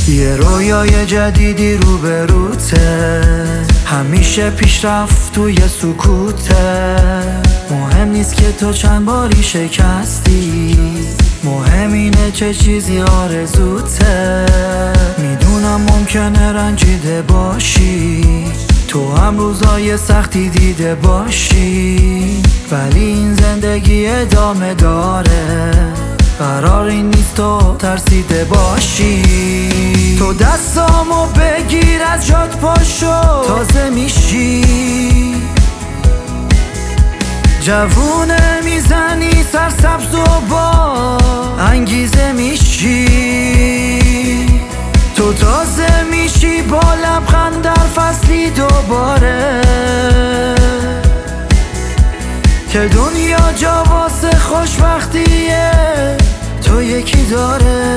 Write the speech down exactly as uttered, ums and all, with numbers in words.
یه رویای جدیدی روبروته، همیشه پیشرفت توی سکوته. مهم نیست که تو چند باری شکستی، مهم اینه چه چیزی آرزوته. میدونم ممکنه رنجیده باشی، تو هم روزای سختی دیده باشی، ولی این زندگی ادامه داره. قرار این نیست تو ترسیده باشی. تو دستامو بگیر از جات پاشو، تازه میشی، جوونه میزنی سرسبز و با انگیزه میشی. تو تازه میشی با لبخند در فصلی دوباره، که دنیا جا واسه خوشبختیه تو یکی داره.